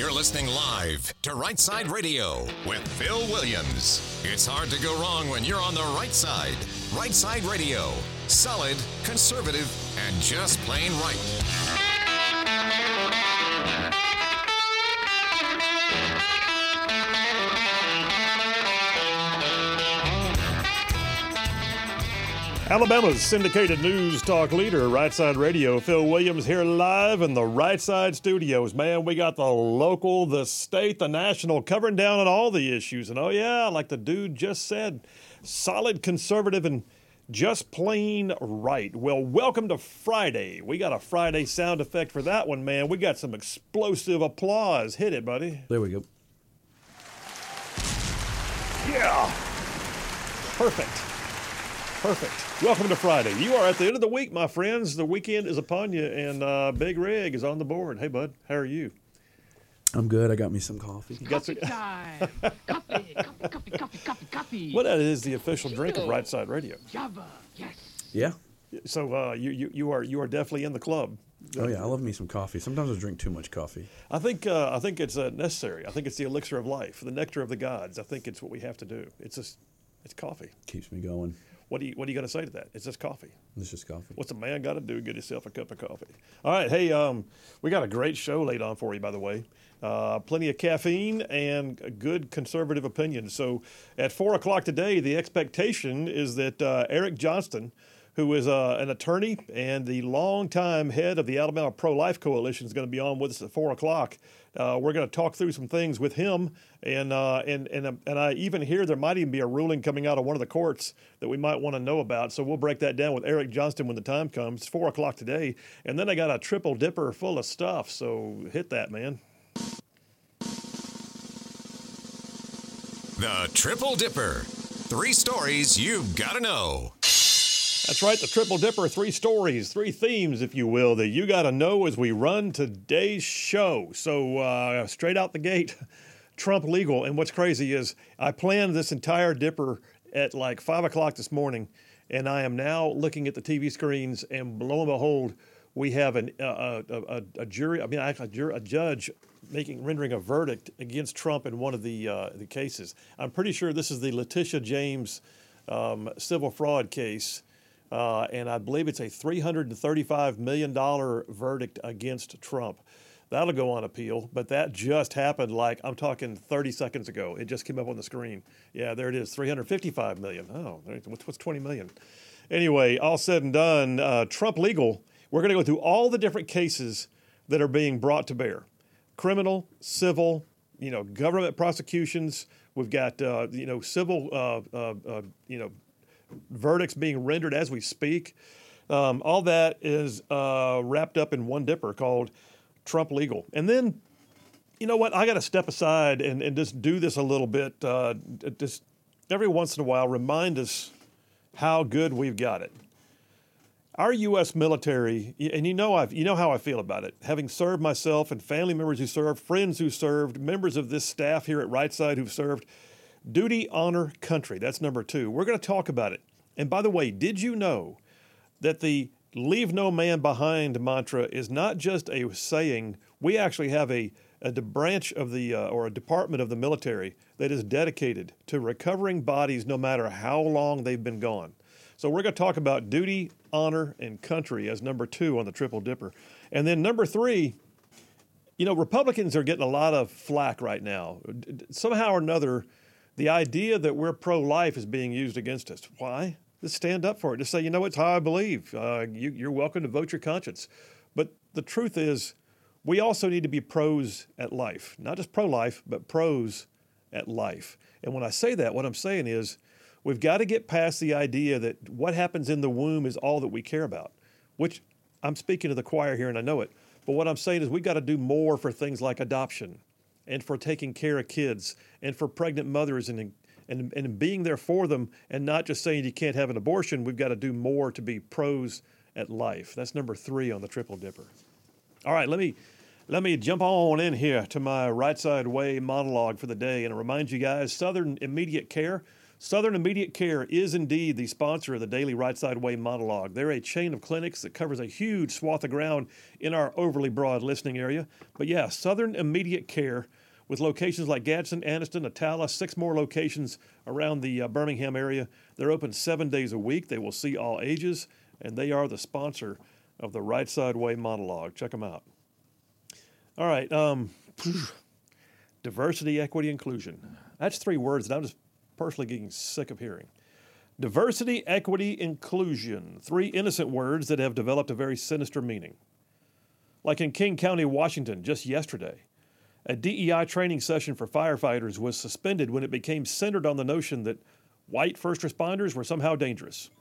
You're listening live to Right Side Radio with Phil Williams. It's hard to go wrong when you're on the right side. Right Side Radio. Solid, conservative, and just plain right. Alabama's syndicated news talk leader, Right Side Radio. Phil Williams here live in the Right Side studios. Man, we got the local, the state, the national, covering down on all the issues. And oh yeah, like the dude just said, solid, conservative, and just plain right. Well, welcome to Friday. We got a Friday sound effect for that one, man. We got some explosive applause. Hit it, buddy. There we go. Yeah. Perfect. Welcome to Friday. You are at the end of the week, my friends. The weekend is upon you, and Big Rig is on the board. Hey, bud, how are you? I'm good. I got me some coffee. Coffee time. Coffee. Well, that is the official drink of Right Side Radio. Java, yes. Yeah. So you are definitely in the club. Oh yeah, I love me some coffee. Sometimes I drink too much coffee. I think it's necessary. I think it's the elixir of life, the nectar of the gods. I think it's what we have to do. It's coffee. Keeps me going. What are you going to say to that? It's just coffee. It's just coffee. What's a man got to do to get himself a cup of coffee? All right, hey, we got a great show laid on for you, by the way. Plenty of caffeine and a good conservative opinion. So at 4 o'clock today, the expectation is that Eric Johnston, who is an attorney and the longtime head of the Alabama Pro-Life Coalition, is going to be on with us at 4 o'clock. We're going to talk through some things with him, and I even hear there might even be a ruling coming out of one of the courts that we might want to know about. So we'll break that down with Eric Johnston when the time comes. It's 4 o'clock today, and then I got a triple dipper full of stuff. So hit that, man. The Triple Dipper. 3 stories you've got to know. That's right, the Triple Dipper, 3 stories, 3 themes, if you will, that you got to know as we run today's show. So straight out the gate, Trump legal. And what's crazy is I planned this entire Dipper at like 5 o'clock this morning, and I am now looking at the TV screens, and lo and behold, we have a judge rendering a verdict against Trump in one of the cases. I'm pretty sure this is the Letitia James civil fraud case. And I believe it's a $335 million verdict against Trump. That'll go on appeal, but that just happened I'm talking 30 seconds ago. It just came up on the screen. Yeah, there it is, $355 million. Oh, what's $20 million? Anyway, all said and done, Trump legal, we're going to go through all the different cases that are being brought to bear. Criminal, civil, government prosecutions. We've got, civil, verdicts being rendered as we speak. All that is wrapped up in one dipper called Trump legal. And then, you know what? I got to step aside and just do this a little bit. Just every once in a while, remind us how good we've got it. Our U.S. military, and you know how I feel about it. Having served myself and family members who served, friends who served, members of this staff here at Right Side who've served. Duty, honor, country. That's number 2. We're going to talk about it. And by the way, did you know that the leave no man behind mantra is not just a saying? We actually have a branch of or a department of the military that is dedicated to recovering bodies no matter how long they've been gone. So we're going to talk about duty, honor, and country as number 2 on the Triple Dipper. And then number 3, Republicans are getting a lot of flack right now. Somehow or another, the idea that we're pro-life is being used against us. Why? Just stand up for it. Just say, it's how I believe. You're welcome to vote your conscience. But the truth is, we also need to be pros at life. Not just pro-life, but pros at life. And when I say that, what I'm saying is we've got to get past the idea that what happens in the womb is all that we care about, which I'm speaking to the choir here and I know it. But what I'm saying is we've got to do more for things like adoption and for taking care of kids and for pregnant mothers and being there for them and not just saying you can't have an abortion. We've got to do more to be pros at life. That's number 3 on the Triple Dipper. All right, let me jump on in here to my Right Side Way monologue for the day and remind you guys, Southern Immediate Care, Southern Immediate Care is indeed the sponsor of the daily Right Side Way monologue. They're a chain of clinics that covers a huge swath of ground in our overly broad listening area. But yeah, Southern Immediate Care, with locations like Gadsden, Anniston, Attala, 6 more locations around the Birmingham area. They're open 7 days a week. They will see all ages, and they are the sponsor of the Right Side Way monologue. Check them out. All right. Diversity, equity, inclusion. That's 3 words that I'm just personally getting sick of hearing. Diversity, equity, inclusion. 3 innocent words that have developed a very sinister meaning. Like in King County, Washington, just yesterday, a DEI training session for firefighters was suspended when it became centered on the notion that white first responders were somehow dangerous.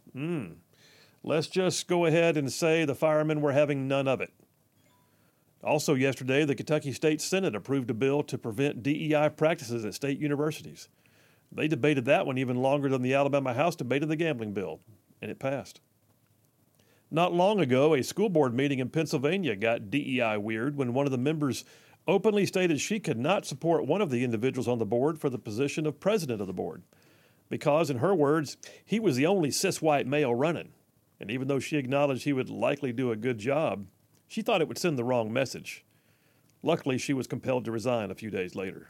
Let's just go ahead and say the firemen were having none of it. Also yesterday, the Kentucky State Senate approved a bill to prevent DEI practices at state universities. They debated that one even longer than the Alabama House debated the gambling bill, and it passed. Not long ago, a school board meeting in Pennsylvania got DEI weird when one of the members openly stated she could not support one of the individuals on the board for the position of president of the board because, in her words, he was the only cis-white male running. And even though she acknowledged he would likely do a good job, she thought it would send the wrong message. Luckily, she was compelled to resign a few days later.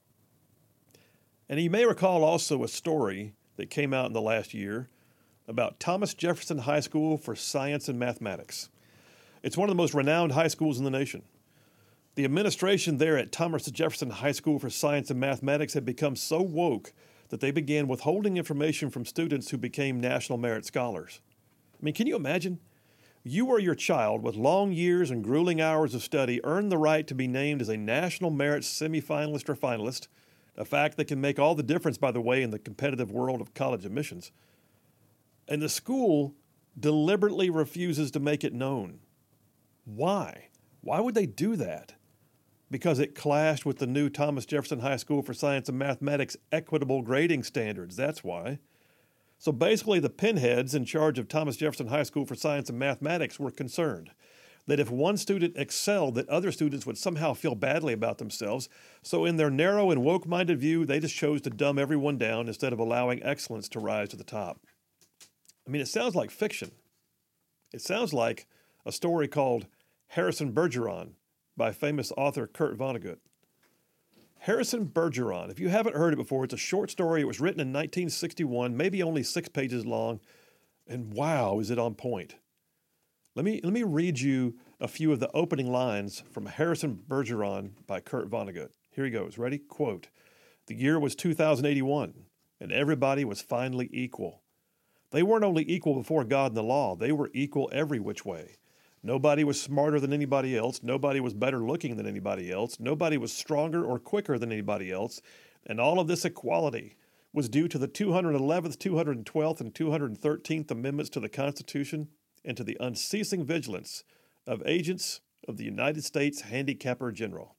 And you may recall also a story that came out in the last year about Thomas Jefferson High School for Science and Mathematics. It's one of the most renowned high schools in the nation. The administration there at Thomas Jefferson High School for Science and Mathematics had become so woke that they began withholding information from students who became National Merit Scholars. I mean, can you imagine? You or your child, with long years and grueling hours of study, earned the right to be named as a National Merit semifinalist or finalist, a fact that can make all the difference, by the way, in the competitive world of college admissions. And the school deliberately refuses to make it known. Why? Why would they do that? Because it clashed with the new Thomas Jefferson High School for Science and Mathematics equitable grading standards. That's why. So basically, the pinheads in charge of Thomas Jefferson High School for Science and Mathematics were concerned that if one student excelled, that other students would somehow feel badly about themselves. So in their narrow and woke-minded view, they just chose to dumb everyone down instead of allowing excellence to rise to the top. I mean, it sounds like fiction. It sounds like a story called Harrison Bergeron by famous author Kurt Vonnegut. Harrison Bergeron, if you haven't heard it before, it's a short story. It was written in 1961, maybe only 6 pages long, and wow, is it on point. Let me read you a few of the opening lines from Harrison Bergeron by Kurt Vonnegut. Here he goes. Ready? Quote, "The year was 2081, and everybody was finally equal. They weren't only equal before God and the law, they were equal every which way. Nobody was smarter than anybody else. Nobody was better looking than anybody else. Nobody was stronger or quicker than anybody else. And all of this equality was due to the 211th, 212th, and 213th Amendments to the Constitution and to the unceasing vigilance of agents of the United States Handicapper General."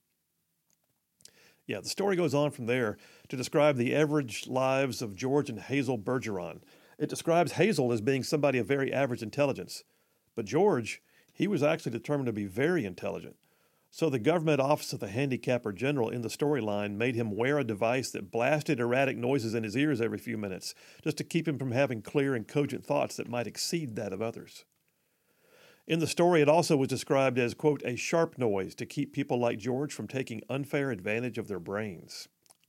Yeah, the story goes on from there to describe the average lives of George and Hazel Bergeron. It describes Hazel as being somebody of very average intelligence. But George, he was actually determined to be very intelligent. So the government office of the Handicapper General in the storyline made him wear a device that blasted erratic noises in his ears every few minutes, just to keep him from having clear and cogent thoughts that might exceed that of others. In the story, it also was described as, quote, "a sharp noise to keep people like George from taking unfair advantage of their brains."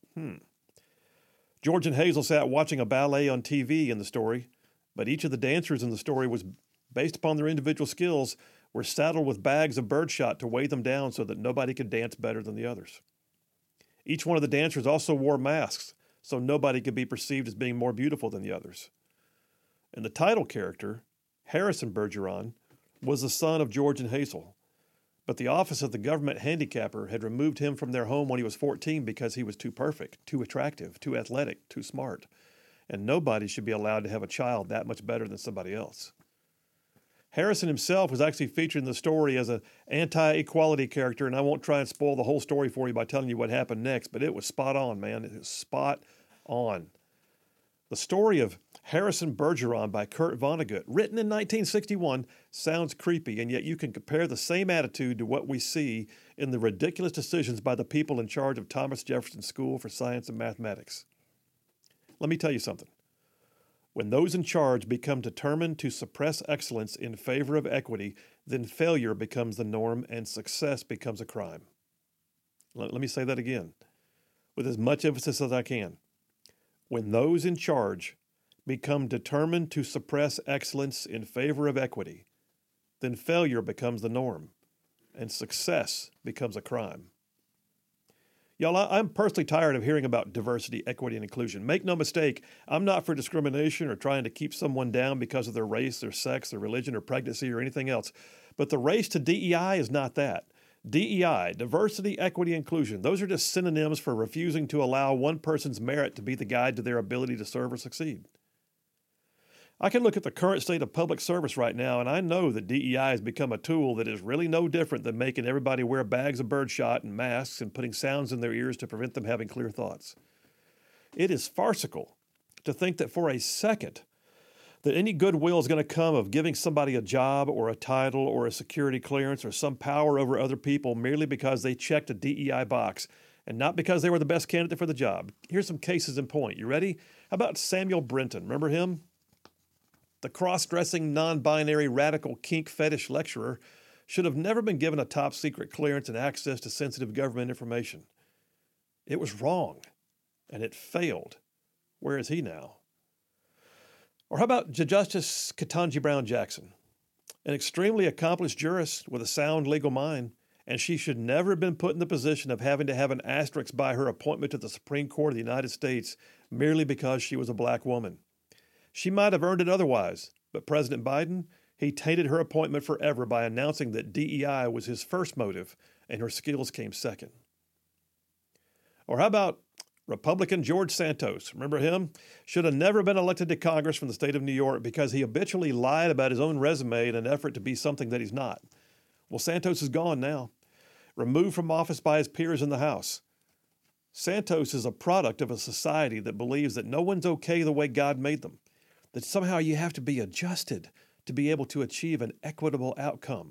George and Hazel sat watching a ballet on TV in the story, but each of the dancers in the story was, based upon their individual skills, were saddled with bags of birdshot to weigh them down so that nobody could dance better than the others. Each one of the dancers also wore masks, so nobody could be perceived as being more beautiful than the others. And the title character, Harrison Bergeron, was the son of George and Hazel, but the office of the government handicapper had removed him from their home when he was 14 because he was too perfect, too attractive, too athletic, too smart, and nobody should be allowed to have a child that much better than somebody else. Harrison himself was actually featured in the story as an anti-equality character, and I won't try and spoil the whole story for you by telling you what happened next, but it was spot on, man. It was spot on. The story of Harrison Bergeron by Kurt Vonnegut, written in 1961, sounds creepy, and yet you can compare the same attitude to what we see in the ridiculous decisions by the people in charge of Thomas Jefferson School for Science and Mathematics. Let me tell you something. When those in charge become determined to suppress excellence in favor of equity, then failure becomes the norm and success becomes a crime. Let me say that again with as much emphasis as I can. When those in charge become determined to suppress excellence in favor of equity, then failure becomes the norm and success becomes a crime. Y'all, I'm personally tired of hearing about diversity, equity, and inclusion. Make no mistake, I'm not for discrimination or trying to keep someone down because of their race, their sex, their religion, or pregnancy, or anything else. But the race to DEI is not that. DEI, diversity, equity, inclusion, those are just synonyms for refusing to allow one person's merit to be the guide to their ability to serve or succeed. I can look at the current state of public service right now, and I know that DEI has become a tool that is really no different than making everybody wear bags of birdshot and masks and putting sounds in their ears to prevent them having clear thoughts. It is farcical to think that for a second that any goodwill is going to come of giving somebody a job or a title or a security clearance or some power over other people merely because they checked a DEI box and not because they were the best candidate for the job. Here's some cases in point. You ready? How about Samuel Brenton? Remember him? The cross-dressing, non-binary, radical kink fetish lecturer should have never been given a top-secret clearance and access to sensitive government information. It was wrong, and it failed. Where is he now? Or how about Justice Ketanji Brown Jackson, an extremely accomplished jurist with a sound legal mind, and she should never have been put in the position of having to have an asterisk by her appointment to the Supreme Court of the United States merely because she was a black woman. She might have earned it otherwise, but President Biden, he tainted her appointment forever by announcing that DEI was his first motive and her skills came second. Or how about Republican George Santos? Remember him? Should have never been elected to Congress from the state of New York because he habitually lied about his own resume in an effort to be something that he's not. Well, Santos is gone now, removed from office by his peers in the House. Santos is a product of a society that believes that no one's okay the way God made them, that somehow you have to be adjusted to be able to achieve an equitable outcome.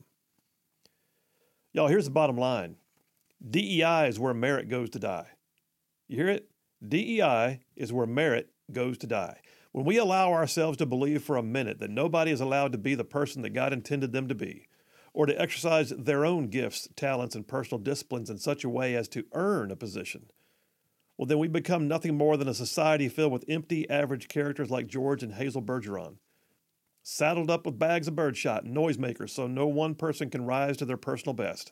Y'all, here's the bottom line. DEI is where merit goes to die. You hear it? DEI is where merit goes to die. When we allow ourselves to believe for a minute that nobody is allowed to be the person that God intended them to be, or to exercise their own gifts, talents, and personal disciplines in such a way as to earn a position, well, then we become nothing more than a society filled with empty, average characters like George and Hazel Bergeron, saddled up with bags of birdshot and noisemakers so no one person can rise to their personal best.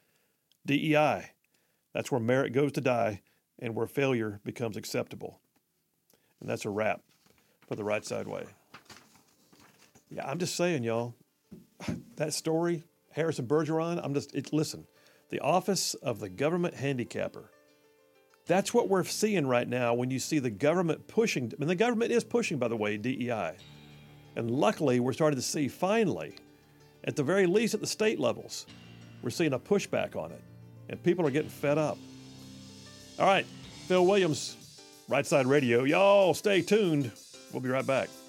DEI, that's where merit goes to die and where failure becomes acceptable. And that's a wrap for the Right Side Way. Yeah, I'm just saying, y'all, that story, Harrison Bergeron, listen, the office of the government handicapper. That's what we're seeing right now when you see the government pushing, and the government is pushing, by the way, DEI. And luckily, we're starting to see finally, at the very least at the state levels, we're seeing a pushback on it. And people are getting fed up. All right, Phil Williams, Right Side Radio. Y'all stay tuned. We'll be right back.